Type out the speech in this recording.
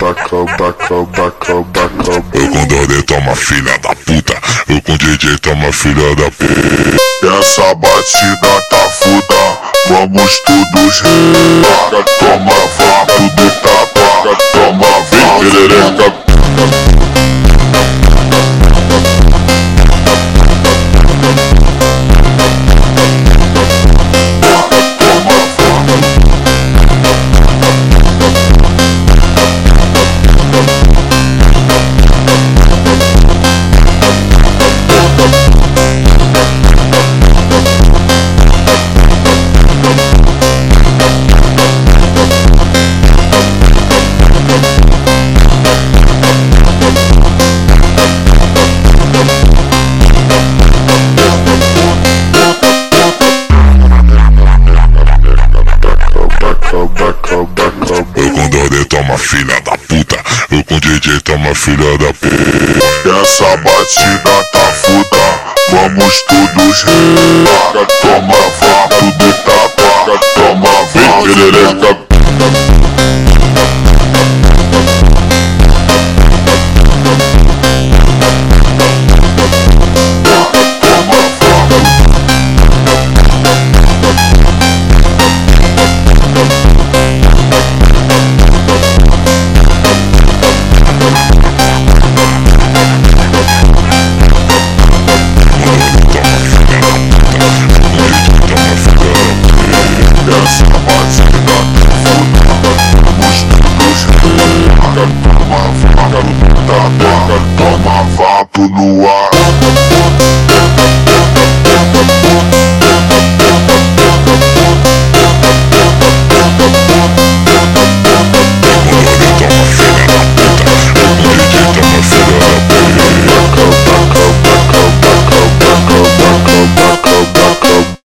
Eu com Dodê toma filha da puta, eu com DJ toma filha da puta. Essa batida tá foda, vamos todos relar. Toma vaca do tapa, toma vaca. Eu com Dodê toma filha da puta, eu com DJ toma filha da puta. Essa batida tá foda, vamos todos relar. Toma vaca do tapa, toma vaca.